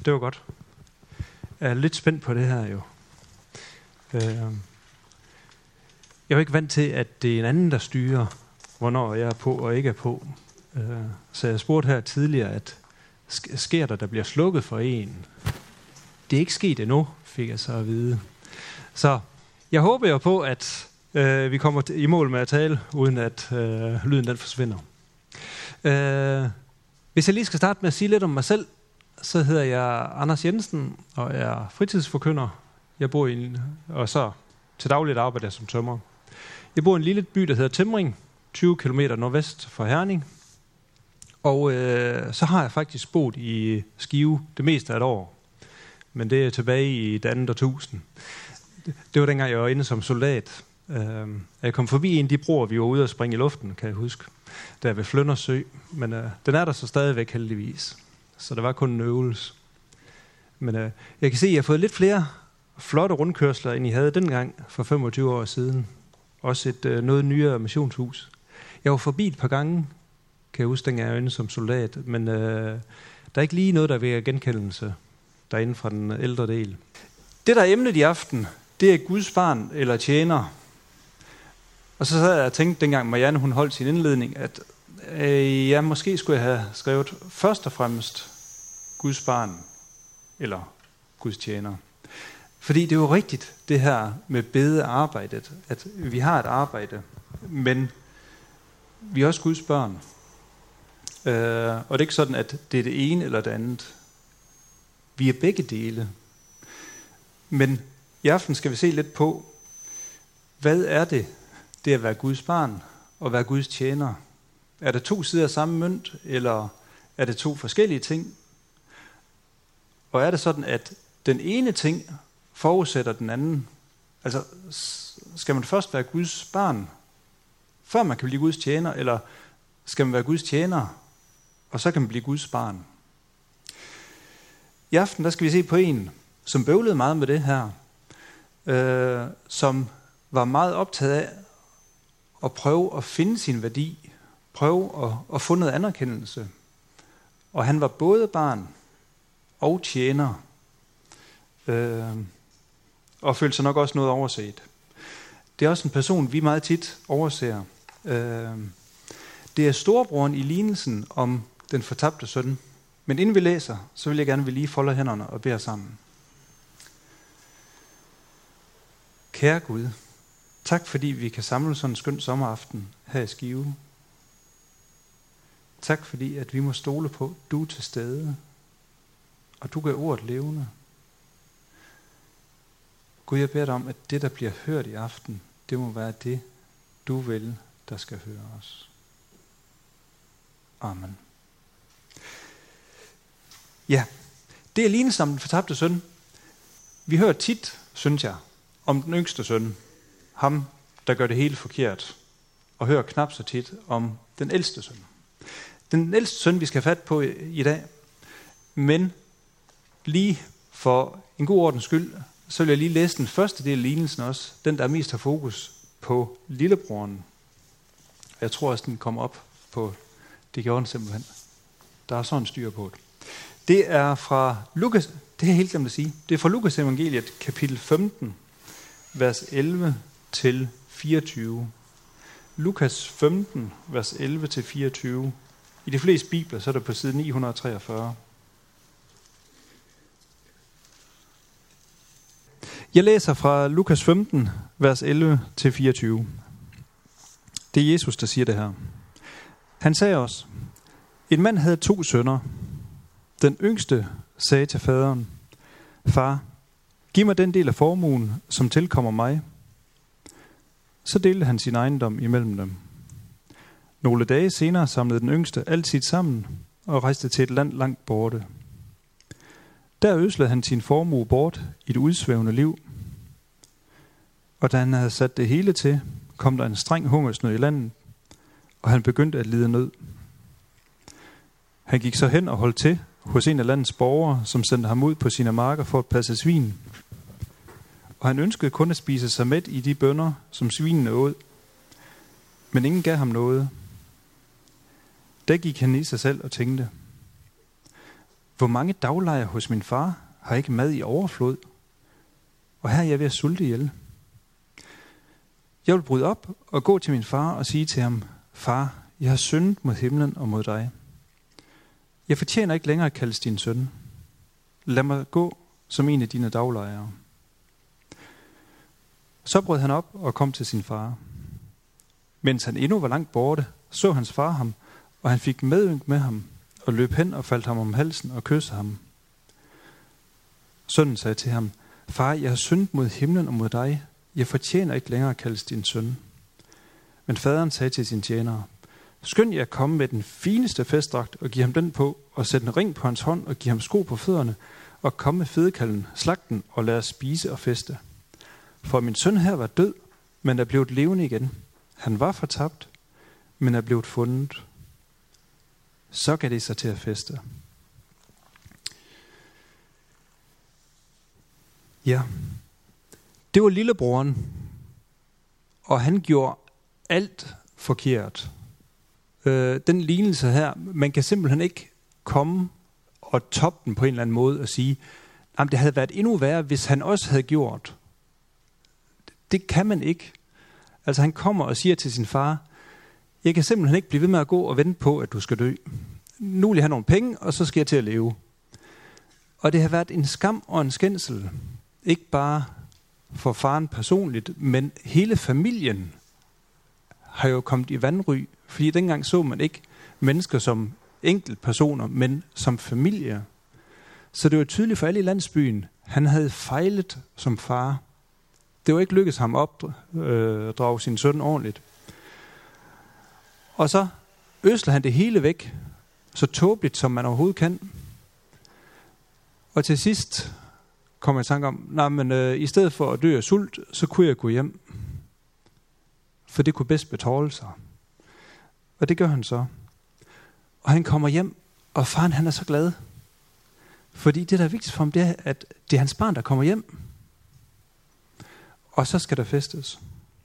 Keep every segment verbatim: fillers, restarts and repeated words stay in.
det var godt. Jeg er lidt spændt på det her jo. Øh, jeg er jo ikke vant til, at det er en anden, der styrer, hvornår jeg er på og ikke er på. Øh, så jeg spurgte her tidligere, at sker der, der bliver slukket for en? Det er ikke sket endnu, fik jeg så at vide. Så jeg håber jo på, at øh, vi kommer i mål med at tale, uden at øh, lyden den forsvinder. Øh, hvis jeg lige skal starte med at sige lidt om mig selv, så hedder jeg Anders Jensen og er fritidsforkynder. Jeg bor i en, og så til dagligt arbejder jeg som tømrer. Jeg bor i en lille by, der hedder Timring, tyve kilometer nordvest for Herning. Og øh, så har jeg faktisk boet i Skive det meste af et år. Men det er tilbage i det andet årtusind. Det, det var dengang, jeg var inde som soldat. Øh, jeg kom forbi en af de broer, vi var ude at springe i luften, kan jeg huske. Der ved Fløndersø. Men øh, den er der så stadigvæk heldigvis. Så der var kun en øvelse. Men øh, jeg kan se, at jeg har fået lidt flere flotte rundkørsler, end I havde dengang for femogtyve år siden. Også et øh, noget nyere missionshus. Jeg var forbi et par gange, kan jeg huske, dengang jeg var inde som soldat. Men øh, der er ikke lige noget, der vækker genkendelse derinde fra den ældre del. Det, der er emnet i aften, det er Guds barn eller tjener. Og så sad jeg og tænkte, dengang Marianne hun holdt sin indledning, at øh, ja, måske skulle jeg have skrevet først og fremmest Guds barn eller Guds tjener. Fordi det er jo rigtigt, det her med bedearbejdet, at vi har et arbejde, men vi er også Guds børn. Øh, og det er ikke sådan, at det er det ene eller det andet. Vi er begge dele. Men i aften skal vi se lidt på, hvad er det, det at være Guds barn og være Guds tjener? Er det to sider af samme mønt, eller er det to forskellige ting? Og er det sådan, at den ene ting forudsætter den anden? Altså, skal man først være Guds barn, før man kan blive Guds tjener, eller skal man være Guds tjener, og så kan man blive Guds barn? I aften, der skal vi se på en, som bøvlede meget med det her, øh, som var meget optaget af at prøve at finde sin værdi, prøve at, at få noget anerkendelse. Og han var både barn og tjener, øh, og følte sig nok også noget overset. Det er også en person, vi meget tit overser. Øh, det er storebroren i lignelsen om den fortabte søn. Men inden vi læser, så vil jeg gerne, at vi lige folder hænderne og beder sammen. Kære Gud, tak fordi vi kan samle sådan en skøn sommeraften her i Skive. Tak fordi, at vi må stole på, at du er til stede, og du gør ordet levende. Gud, jeg beder dig om, at det, der bliver hørt i aften, det må være det, du vil, der skal høre os. Amen. Ja, det er lignelsen om den fortabte søn. Vi hører tit, synes jeg, om den yngste søn. Ham, der gør det hele forkert. Og hører knap så tit om den ældste søn. Den ældste søn, vi skal have fat på i, i dag. Men lige for en god ordens skyld, så vil jeg lige læse den første del af lignelsen også. Den, der mest har fokus på lillebroren. Jeg tror også, den kommer op på, det gjorde den simpelthen. Der er sådan styr på det. Det er fra Lukas, det er helt glemt at sige, det er fra Lukas evangeliet, kapitel femten, vers elleve til fireogtyve. Lukas femten, vers elleve til fireogtyve. I de fleste bibler, så er det på side ni hundrede treogfyrre. Jeg læser fra Lukas femten, vers elleve til fireogtyve. Det er Jesus, der siger det her. Han sagde også, en mand havde to sønner. Den yngste sagde til faderen, far, giv mig den del af formuen, som tilkommer mig. Så delte han sin ejendom imellem dem. Nogle dage senere samlede den yngste alt sit sammen og rejste til et land langt borte. Der ødslede han sin formue bort i et udsvævende liv. Og da han havde sat det hele til, kom der en streng hungersnød i landet, og han begyndte at lide nød. Han gik så hen og holdt til hos en af landets borgere, som sendte ham ud på sine marker for at passe svin. Og han ønskede kun at spise sig mæt i de bønner, som svinene åd. Men ingen gav ham noget. Da gik han i sig selv og tænkte, Hvor mange daglejre hos min far har ikke mad i overflod, og her er jeg ved at sulte ihjel. Jeg vil bryde op og gå til min far og sige til ham, far, jeg har syndet mod himlen og mod dig. Jeg fortjener ikke længere at kaldes din søn. Lad mig gå som en af dine daglejere. Så brød han op og kom til sin far. Mens han endnu var langt borte, så hans far ham, og han fik medynk med ham, og løb hen og faldt ham om halsen og kyssede ham. Sønnen sagde til ham, far, jeg har syndet mod himlen og mod dig. Jeg fortjener ikke længere at kaldes din søn. Men faderen sagde til sine tjenere, skynd jer at komme med den fineste festdragt og give ham den på, og sæt en ring på hans hånd og give ham sko på fødderne, og kom med fedekalven, slag den og lad os spise og feste. For min søn her var død, men er blevet levende igen. Han var fortabt, men er blevet fundet. Så gav det sig til at feste. Ja, det var lillebroren, og han gjorde alt forkert. Øh, den lignelse her, man kan simpelthen ikke komme og toppe den på en eller anden måde og sige, at det havde været endnu værre, hvis han også havde gjort. Det kan man ikke. Altså han kommer og siger til sin far, jeg kan simpelthen ikke blive ved med at gå og vente på, at du skal dø. Nu vil jeg have nogle penge, og så skal jeg til at leve. Og det har været en skam og en skændsel. Ikke bare for faren personligt, men hele familien har jo kommet i vanry. Fordi dengang så man ikke mennesker som enkeltpersoner, men som familie. Så det var tydeligt for alle i landsbyen, han havde fejlet som far. Det var ikke lykkedes ham at opdrage sin søn ordentligt. Og så ødsler han det hele væk, så tåbeligt som man overhovedet kan. Og til sidst kommer jeg i tanke om, nej, men øh, i stedet for at dø af sult, så kunne jeg gå hjem. For det kunne bedst betale sig. Og det gør han så. Og han kommer hjem, og faren han er så glad. Fordi det, der er vigtigt for ham, det er, at det er hans barn, der kommer hjem. Og så skal der festes.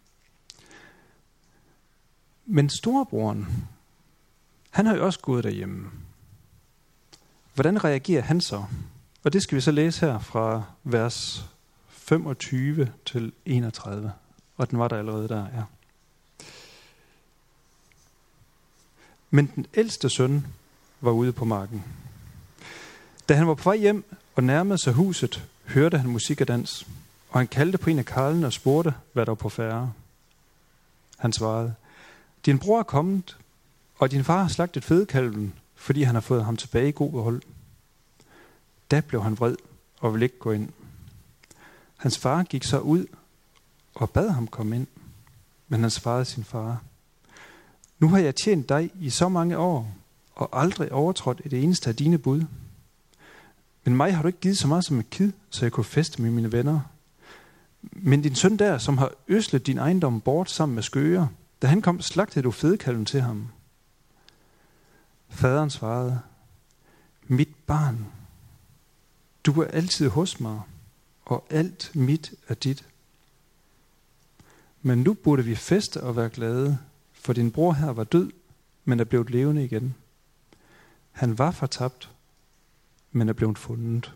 Men storebroren, han har jo også gået derhjemme. Hvordan reagerer han så? Og det skal vi så læse her fra vers femogtyve til enogtredive. Og den var der allerede der, ja. Men den ældste søn var ude på marken. Da han var på vej hjem og nærmede sig huset, hørte han musik og dans. Og han kaldte på en af karlene og spurgte, hvad der var på færde. Han svarede, din bror er kommet, og din far har slagtet fedekalven, fordi han har fået ham tilbage i god behold. Da blev han vred og ville ikke gå ind. Hans far gik så ud og bad ham komme ind, men han svarede sin far, nu har jeg tjent dig i så mange år, og aldrig overtrådt et eneste af dine bud. Men mig har du ikke givet så meget som et kid, så jeg kunne feste med mine venner. Men din søn der, som har øslet din ejendom bort sammen med skøger, da han kom, slagtede du fedekalven til ham. Faderen svarede, mit barn, du er altid hos mig, og alt mit er dit. Men nu burde vi feste og være glade, for din bror her var død, men er blevet levende igen. Han var fortabt, men er blevet fundet.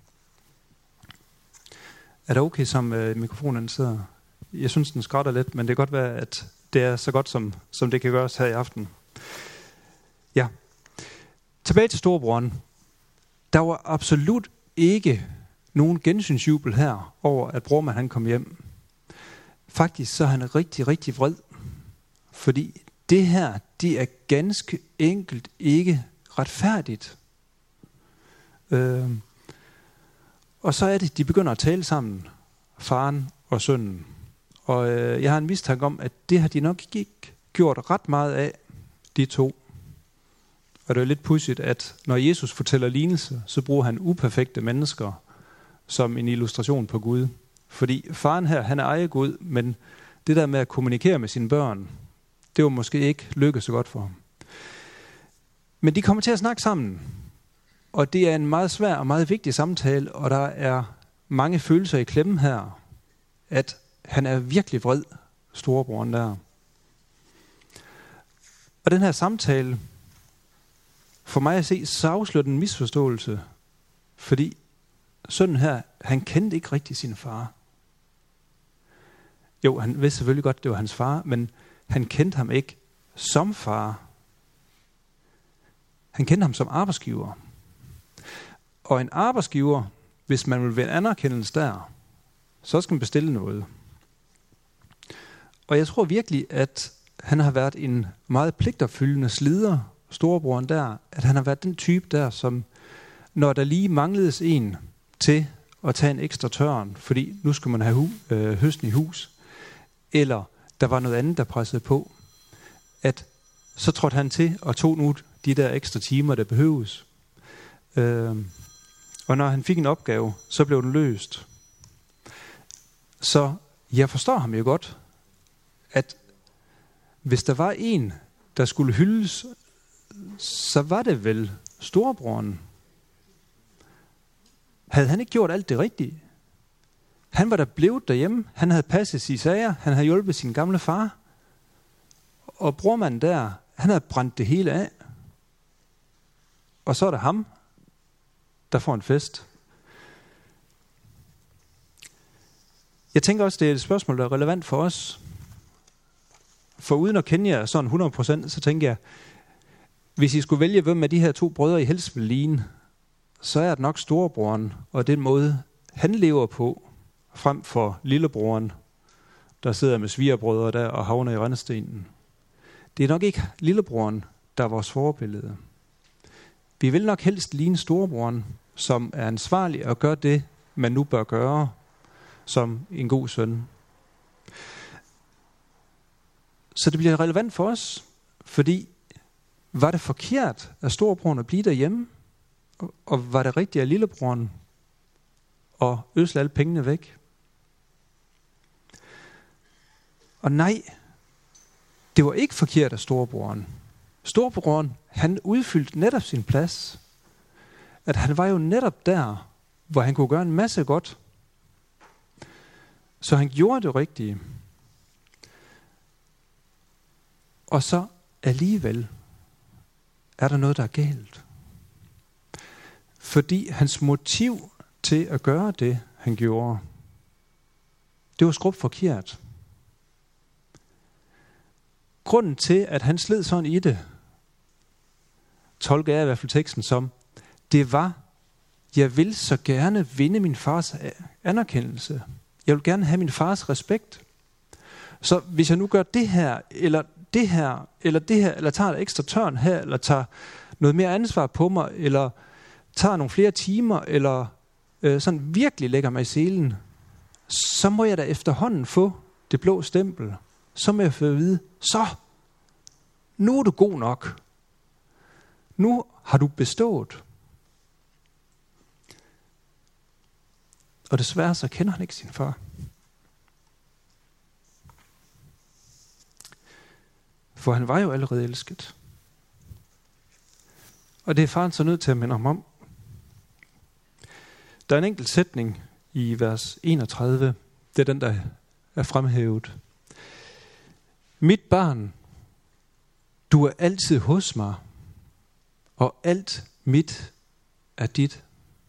Er det okay, som øh, mikrofonen sidder? Jeg synes, den skrætter lidt, men det kan godt være, at det er så godt, som, som det kan gøres her i aften. Ja. Tilbage til storebroren. Der var absolut ikke nogen gensynsjubel her over, at brormand han kom hjem. Faktisk så er han rigtig, rigtig vred. Fordi det her, det er ganske enkelt ikke retfærdigt. Øh, og så er det, de begynder at tale sammen, faren og sønnen. Og øh, jeg har en mistanke om, at det har de nok ikke gjort ret meget af, de to. Og det er lidt pudsigt, at når Jesus fortæller lignelse, så bruger han uperfekte mennesker som en illustration på Gud. Fordi faren her, han er ejegud, men det der med at kommunikere med sine børn, det var måske ikke lykkedes så godt for ham. Men de kommer til at snakke sammen. Og det er en meget svær og meget vigtig samtale, og der er mange følelser i klemmen her, at han er virkelig vred, storebroren der. Og den her samtale, For mig at se, så afslører den misforståelse. Fordi sønnen her, han kendte ikke rigtig sin far. Jo, han vidste selvfølgelig godt, det var hans far, men han kendte ham ikke som far. Han kendte ham som arbejdsgiver. Og en arbejdsgiver, hvis man vil være en anerkendelse der, så skal man bestille noget. Og jeg tror virkelig, at han har været en meget pligtopfyldende slider, storebroren der, at han har været den type der, som når der lige mangledes en til at tage en ekstra tørn, fordi nu skulle man have hu- øh, høsten i hus, eller der var noget andet, der pressede på, at så trådte han til og tog nu de der ekstra timer, der behøves. Øh, og når han fik en opgave, så blev den løst. Så jeg forstår ham jo godt, at hvis der var en, der skulle hyldes, så var det vel storebroren. Havde han ikke gjort alt det rigtige? Han var der blevet derhjemme, han havde passet sine sager, han havde hjulpet sin gamle far. Og brormanden der, han havde brændt det hele af. Og så er der ham, der får en fest. Jeg tænker også, det er et spørgsmål, der er relevant for os. For uden at kende jer sådan hundrede procent, så tænker jeg, hvis I skulle vælge, hvem af de her to brødre I helst vil ligne, så er det nok storebroren, og den måde, han lever på, frem for lillebroren, der sidder med svigerbrødre der og havner i rendestenen. Det er nok ikke lillebroren, der er vores forbillede. Vi vil nok helst ligne storebroren, som er ansvarlig og gør det, man nu bør gøre, som en god søn. Så det bliver relevant for os, fordi var det forkert af storebroren at blive derhjemme, og var det rigtigt af lillebroren at ødsle alle pengene væk? Og nej, det var ikke forkert af storebroren. Storebroren, han udfyldte netop sin plads. At han var jo netop der, hvor han kunne gøre en masse godt. Så han gjorde det rigtige. Og så alligevel er der noget, der er galt. Fordi hans motiv til at gøre det, han gjorde, det var skrubt forkert. Grunden til, at han sled sådan i det, tolker jeg i hvert fald teksten som, det var, jeg vil så gerne vinde min fars anerkendelse. Jeg vil gerne have min fars respekt. Så hvis jeg nu gør det her, eller det her, eller det her, eller tager et ekstra tørn her, eller tager noget mere ansvar på mig, eller tager nogle flere timer, eller øh, sådan virkelig lægger mig i selen, så må jeg da efterhånden få det blå stempel. Så må jeg få at vide, så, nu er du god nok. Nu har du bestået. Og desværre så kender han ikke sin far. For han var jo allerede elsket. Og det er faren så nødt til at minde ham om. Der er en enkelt sætning i vers enogtredive. Det er den, der er fremhævet. Mit barn, du er altid hos mig, og alt mit er dit.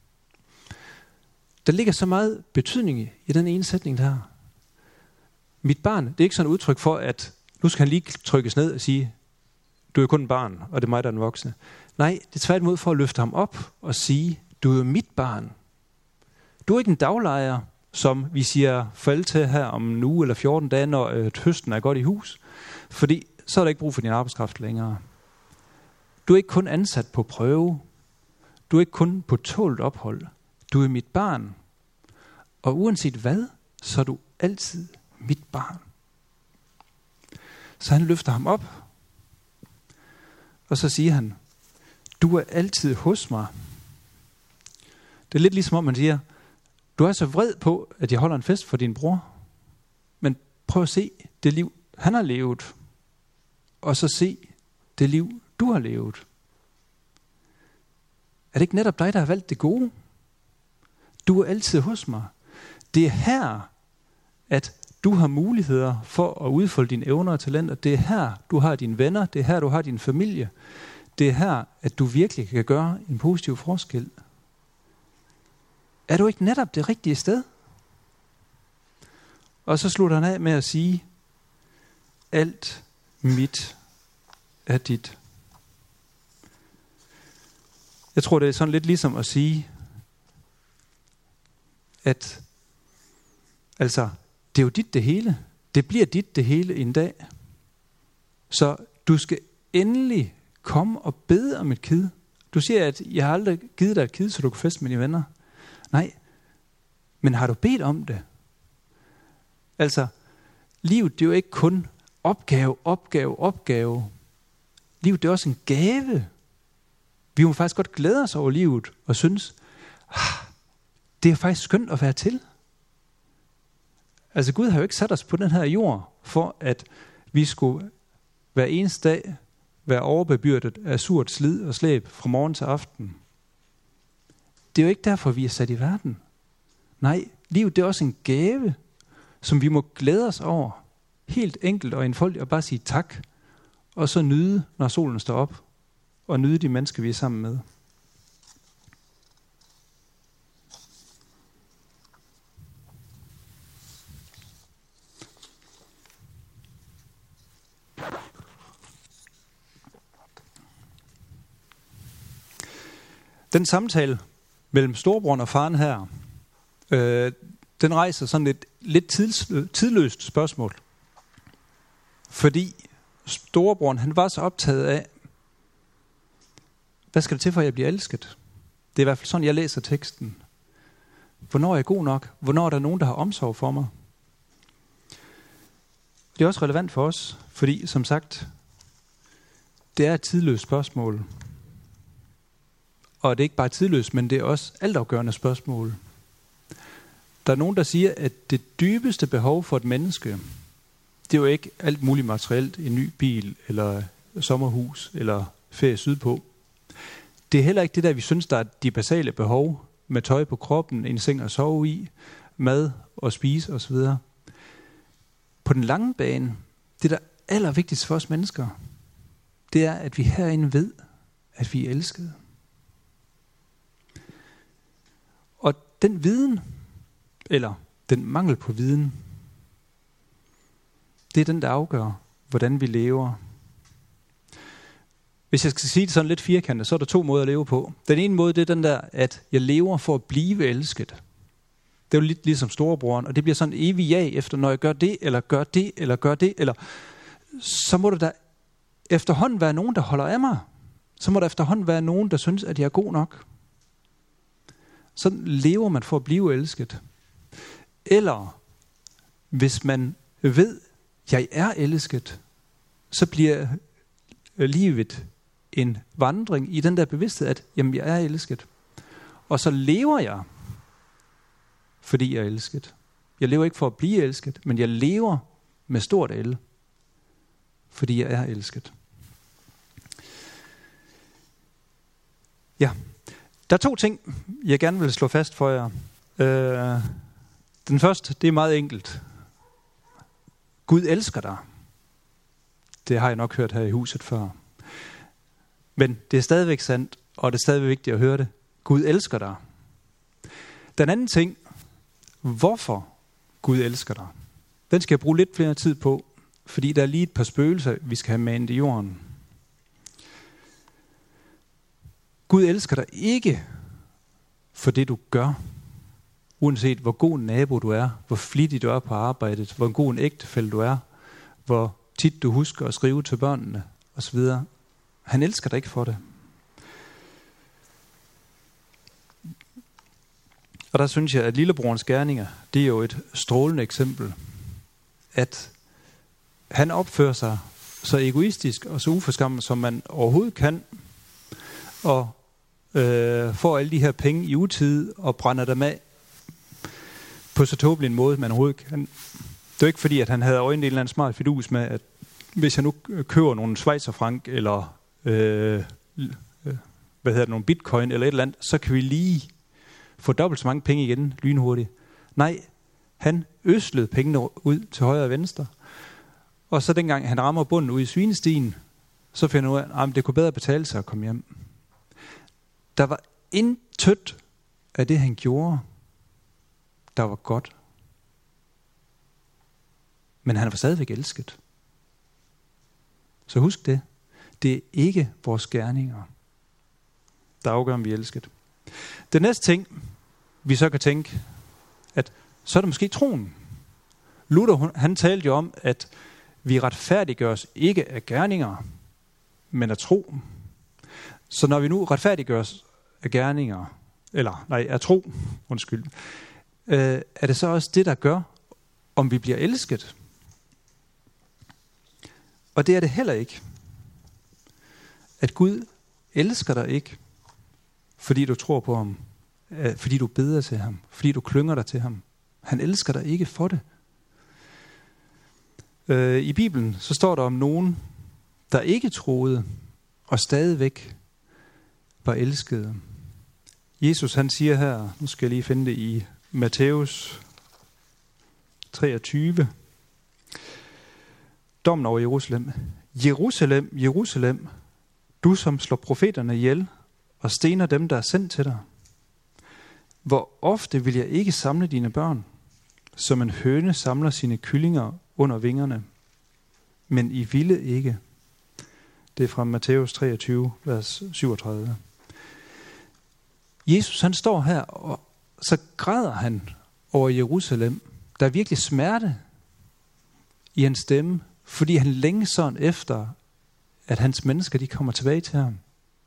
Der ligger så meget betydning i, i den ene sætning der. Mit barn, det er ikke sådan et udtryk for, at nu skal han lige trykkes ned og sige, du er kun en barn, og det er mig, der er den voksne. Nej, det er tværtimod for at løfte ham op og sige, du er mit barn. Du er ikke en daglejer, som vi siger farvel til her om en uge eller fjorten dage, når øh, høsten er godt i hus. Fordi så er der ikke brug for din arbejdskraft længere. Du er ikke kun ansat på prøve. Du er ikke kun på tålt ophold. Du er mit barn. Og uanset hvad, så er du altid mit barn. Så han løfter ham op. Og så siger han, du er altid hos mig. Det er lidt ligesom om man siger, du er så vred på, at jeg holder en fest for din bror. Men prøv at se det liv, han har levet. Og så se det liv, du har levet. Er det ikke netop dig, der har valgt det gode? Du er altid hos mig. Det er her, at du har muligheder for at udfolde dine evner og talenter. Det er her, du har dine venner. Det er her, du har din familie. det er her, at du virkelig kan gøre en positiv forskel. Er du ikke netop det rigtige sted? Og så slutter han af med at sige, alt mit er dit. Jeg tror, det er sådan lidt ligesom at sige, at altså, det er jo dit det hele. Det bliver dit det hele en dag. Så du skal endelig komme og bede om et kid. Du siger, at jeg har aldrig givet dig et kid, så du kan feste med dine venner. Nej, men har du bedt om det? Altså, livet det er jo ikke kun opgave, opgave, opgave. Livet det er også en gave. Vi må faktisk godt glæde os over livet og synes, ah, det er faktisk skønt at være til. Altså Gud har jo ikke sat os på den her jord, for at vi skulle hver eneste dag være overbebyrdet af surt slid og slæb fra morgen til aften. Det er jo ikke derfor, vi er sat i verden. Nej, livet det er også en gave, som vi må glæde os over. Helt enkelt og enfoldigt og bare sige tak. Og så nyde, når solen står op. Og nyde de mennesker, vi er sammen med. Den samtale mellem storebroren og faren her, øh, den rejser sådan et lidt tids, tidløst spørgsmål. Fordi storebroren, han var så optaget af, hvad skal der til, for at jeg bliver elsket? Det er i hvert fald sådan, jeg læser teksten. Hvornår er jeg god nok? Hvornår er der nogen, der har omsorg for mig? Det er også relevant for os, fordi som sagt, det er et tidløst spørgsmål. Og det er ikke bare tidløst, men det er også altafgørende spørgsmål. Der er nogen, der siger, at det dybeste behov for et menneske, det er jo ikke alt muligt materielt, en ny bil, eller sommerhus, eller ferie sydpå. Det er heller ikke det der, vi synes, der er de basale behov, med tøj på kroppen, en seng at sove i, mad og spise osv. På den lange bane, det der allervigtigste for os mennesker, det er, at vi herinde ved, at vi er elskede. Og den viden, eller den mangel på viden, det er den, der afgør, hvordan vi lever. Hvis jeg skal sige det sådan lidt firkantet, så er der to måder at leve på. Den ene måde, det er den der, at jeg lever for at blive elsket. Det er jo lidt ligesom storebroren, og det bliver sådan en evig jag efter, når jeg gør det, eller gør det, eller gør det, eller så må der da efterhånden være nogen, der holder af mig. Så må der efterhånden være nogen, der synes, at jeg er god nok. Sådan lever man for at blive elsket. Eller hvis man ved, at jeg er elsket, så bliver livet en vandring i den der bevidsthed, at jamen, jeg er elsket. Og så lever jeg, fordi jeg er elsket. Jeg lever ikke for at blive elsket, men jeg lever med stort L, fordi jeg er elsket. Ja, der er to ting, jeg gerne vil slå fast for jer. Øh, den første, det er meget enkelt. Gud elsker dig. Det har jeg nok hørt her i huset før. Men det er stadigvæk sandt, og det er stadigvæk vigtigt at høre det. Gud elsker dig. Den anden ting, hvorfor Gud elsker dig, den skal jeg bruge lidt flere tid på, fordi der er lige et par spøgelser, vi skal have manet i jorden. Gud elsker dig ikke for det, du gør. Uanset hvor god en nabo du er, hvor flittig du er på arbejdet, hvor god en ægtefælle du er, hvor tit du husker at skrive til børnene osv. Han elsker dig ikke for det. Og der synes jeg, at lillebrorens gerninger, det er jo et strålende eksempel. At han opfører sig så egoistisk og så uforskammet, som man overhovedet kan, og øh, får alle de her penge i utide og brænder dem af på så tåbelig en måde, man overhovedet kan. Det er ikke fordi, at han havde øjnet en eller anden smart fidus med, at hvis jeg nu køber nogle schweizerfranc eller øh, øh, hvad hedder det, nogle bitcoin eller et eller andet, så kan vi lige få dobbelt så mange penge igen lynhurtigt. Nej, han øslede pengene ud til højre og venstre. Og så dengang han rammer bunden ud i svinestien, så finder jeg ud af, at det kunne bedre betale sig at komme hjem. Der var intet af det, han gjorde, der var godt. Men han var stadigvæk elsket. Så husk det. Det er ikke vores gerninger, der afgør, om vi er elsket. Det næste ting, vi så kan tænke, at så er det måske troen. Luther, han talte jo om, at vi retfærdiggøres ikke af gerninger, men af tro. Så når vi nu retfærdiggøres af gerninger, eller nej, af tro, undskyld, øh, er det så også det, der gør, om vi bliver elsket? Og det er det heller ikke. At Gud elsker dig ikke, fordi du tror på ham, øh, fordi du beder til ham, fordi du klynger dig til ham. Han elsker dig ikke for det. Øh, I Bibelen så står der om nogen, der ikke troede, og stadigvæk var elskede. Jesus han siger her, nu skal jeg lige finde det i Matthæus treogtyve, dommen over Jerusalem. Jerusalem, Jerusalem, du som slår profeterne ihjel og stener dem, der er sendt til dig. Hvor ofte vil jeg ikke samle dine børn, som en høne samler sine kyllinger under vingerne, men I ville ikke. Det er fra Matthæus treogtyve, vers syvogtredive. Jesus han står her, og så græder han over Jerusalem. Der er virkelig smerte i hans stemme, fordi han længes sådan efter, at hans mennesker de kommer tilbage til ham.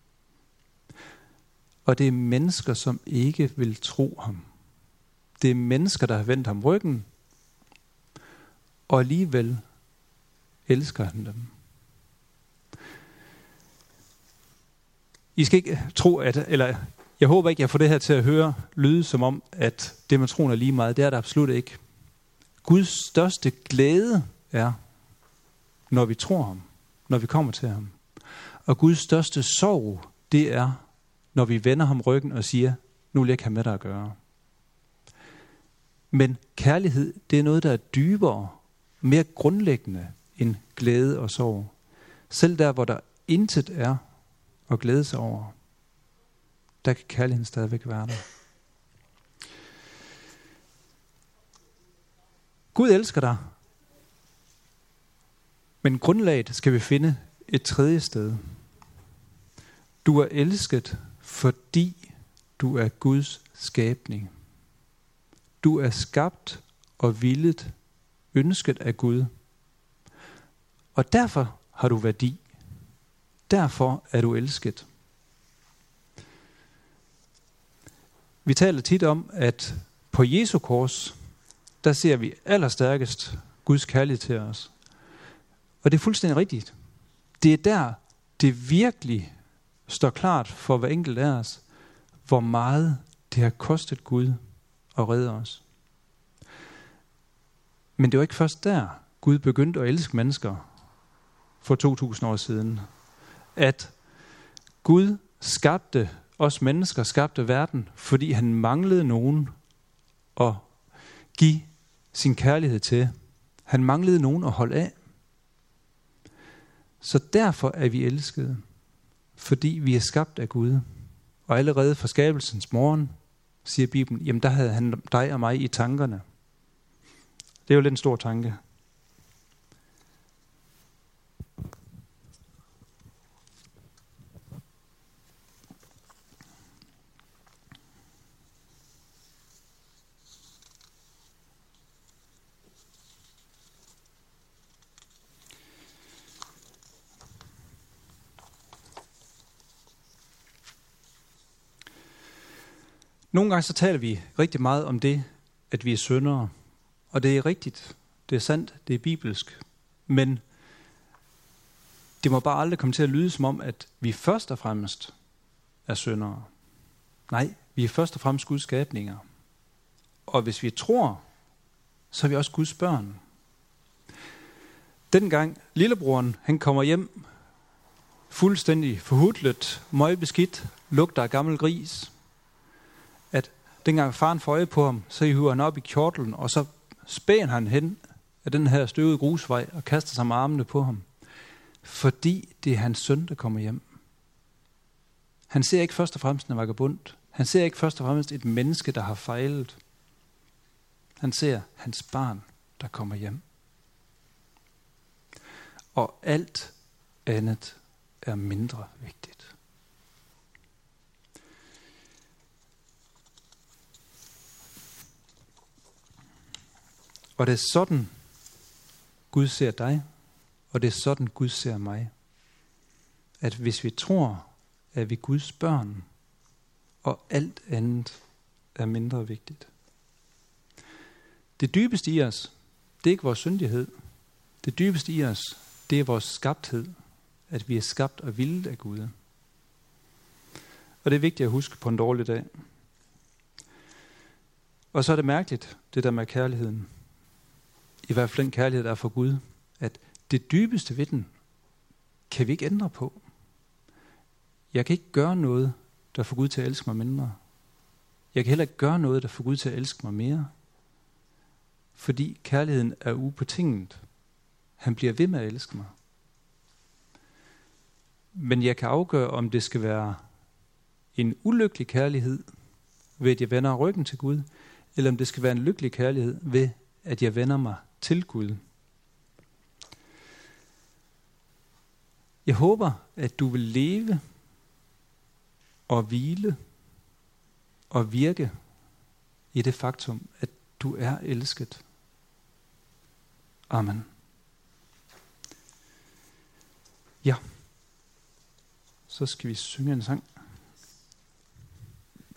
Og det er mennesker, som ikke vil tro ham. Det er mennesker, der har vendt ham ryggen, og alligevel elsker han dem. I skal ikke tro, at, eller jeg håber ikke, jeg får det her til at høre lyde som om, at det med troen er lige meget. Det er det absolut ikke. Guds største glæde er, når vi tror ham, når vi kommer til ham. Og Guds største sorg, det er, når vi vender ham ryggen og siger, nu vil jeg ikke have med dig at gøre. Men kærlighed, det er noget, der er dybere, mere grundlæggende end glæde og sorg. Selv der, hvor der intet er at glæde sig over, der kan kærligheden stadigvæk være der. Gud elsker dig, men grundlaget skal vi finde et tredje sted. Du er elsket, fordi du er Guds skabning. Du er skabt og villet, ønsket af Gud. Og derfor har du værdi. Derfor er du elsket. Vi taler tit om, at på Jesu kors, der ser vi allerstærkest Guds kærlighed til os. Og det er fuldstændig rigtigt. Det er der, det virkelig står klart for hver enkelt af os, hvor meget det har kostet Gud at redde os. Men det var ikke først der, Gud begyndte at elske mennesker for to tusind år siden. At Gud skabte os mennesker, skabte verden, fordi han manglede nogen at give sin kærlighed til. Han manglede nogen at holde af. Så derfor er vi elskede, fordi vi er skabt af Gud. Og allerede fra skabelsens morgen, siger Bibelen, jamen der havde han dig og mig i tankerne. Det er jo lidt en stor tanke. Nogle gange så taler vi rigtig meget om det, at vi er syndere. Og det er rigtigt. Det er sandt. Det er bibelsk. Men det må bare aldrig komme til at lyde som om, at vi først og fremmest er syndere. Nej, vi er først og fremmest Guds skabninger. Og hvis vi tror, så er vi også Guds børn. Dengang lillebroren, han kommer hjem fuldstændig forhudlet, møgbeskidt, lugter af gammel gris. At dengang faren får øje på ham, så hiver han op i kjortlen, og så spænder han hen af den her støvede grusvej og kaster sig med armene på ham. fordi det er hans søn, der kommer hjem. Han ser ikke først og fremmest en vagabond. Han ser ikke først og fremmest et menneske, der har fejlet. Han ser hans barn, der kommer hjem. Og alt andet er mindre vigtigt. Og det er sådan, Gud ser dig, og det er sådan, Gud ser mig. At hvis vi tror, at vi er Guds børn, og alt andet er mindre vigtigt. Det dybeste i os, det er ikke vores syndighed. Det dybeste i os, det er vores skabthed, at vi er skabt og vildt af Gud. Og det er vigtigt at huske på en dårlig dag. Og så er det mærkeligt, det der med kærligheden. I hvert fald den kærlighed, der er for Gud, at det dybeste ved den, kan vi ikke ændre på. Jeg kan ikke gøre noget, der får Gud til at elske mig mindre. Jeg kan heller ikke gøre noget, der får Gud til at elske mig mere. Fordi kærligheden er ubetinget. Han bliver ved med at elske mig. Men jeg kan afgøre, om det skal være en ulykkelig kærlighed, ved at jeg vender ryggen til Gud, eller om det skal være en lykkelig kærlighed, ved at jeg vender mig til Gud. Jeg håber, at du vil leve og hvile og virke i det faktum, at du er elsket. Amen. Ja, så skal vi synge en sang.